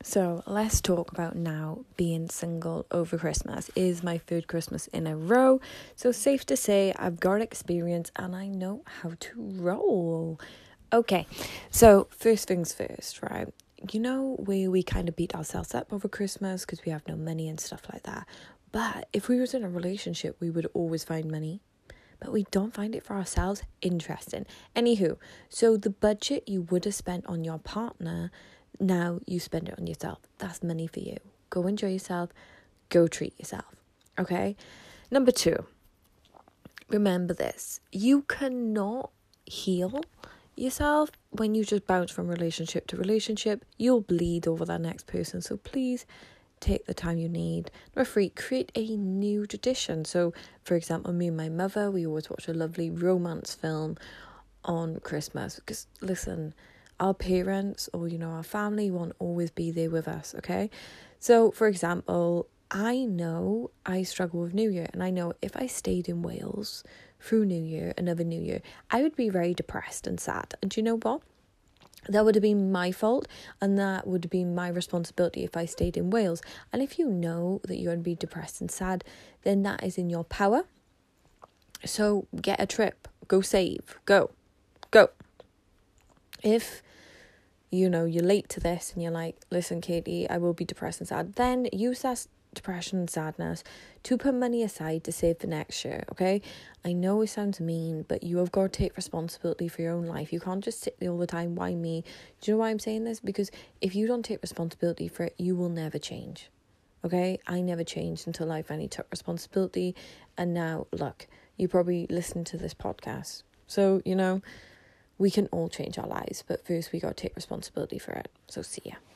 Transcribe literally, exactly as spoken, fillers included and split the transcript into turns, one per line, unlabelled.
So let's talk about now being single over Christmas. It is my third Christmas in a row, so safe to say I've got experience and I know how to roll. Okay, so first things first, right? You know where we kind of beat ourselves up over Christmas because we have no money and stuff like that. But if we was in a relationship, we would always find money. But we don't find it for ourselves. Interesting. Anywho, so the budget you would have spent on your partner, now you spend it on yourself. That's money for you. Go enjoy yourself. Go treat yourself. Okay? Number two, remember this. You cannot heal yourself when you just bounce from relationship to relationship. You'll bleed over that next person. So please take the time you need. Number three, create a new tradition. So, for example, me and my mother, we always watch a lovely romance film on Christmas. Because, listen, our parents or, you know, our family won't always be there with us, okay? So, for example, I know I struggle with New Year. And I know if I stayed in Wales through New Year, another New Year, I would be very depressed and sad. And do you know what? That would have been my fault, and that would have been my responsibility if I stayed in Wales. And if you know that you're going to be depressed and sad, then that is in your power. So get a trip. Go save. Go. Go. If, you know, you're late to this and you're like, listen, Katie, I will be depressed and sad, then use that depression and sadness to put money aside to save for next year, okay? I know it sounds mean, but you have got to take responsibility for your own life. You can't just sit there all the time, why me? Do you know why I'm saying this? Because if you don't take responsibility for it, you will never change, okay? I never changed until I finally took responsibility, and now, look, you probably listen to this podcast. So, you know, we can all change our lives, but first we got to take responsibility for it. So see ya.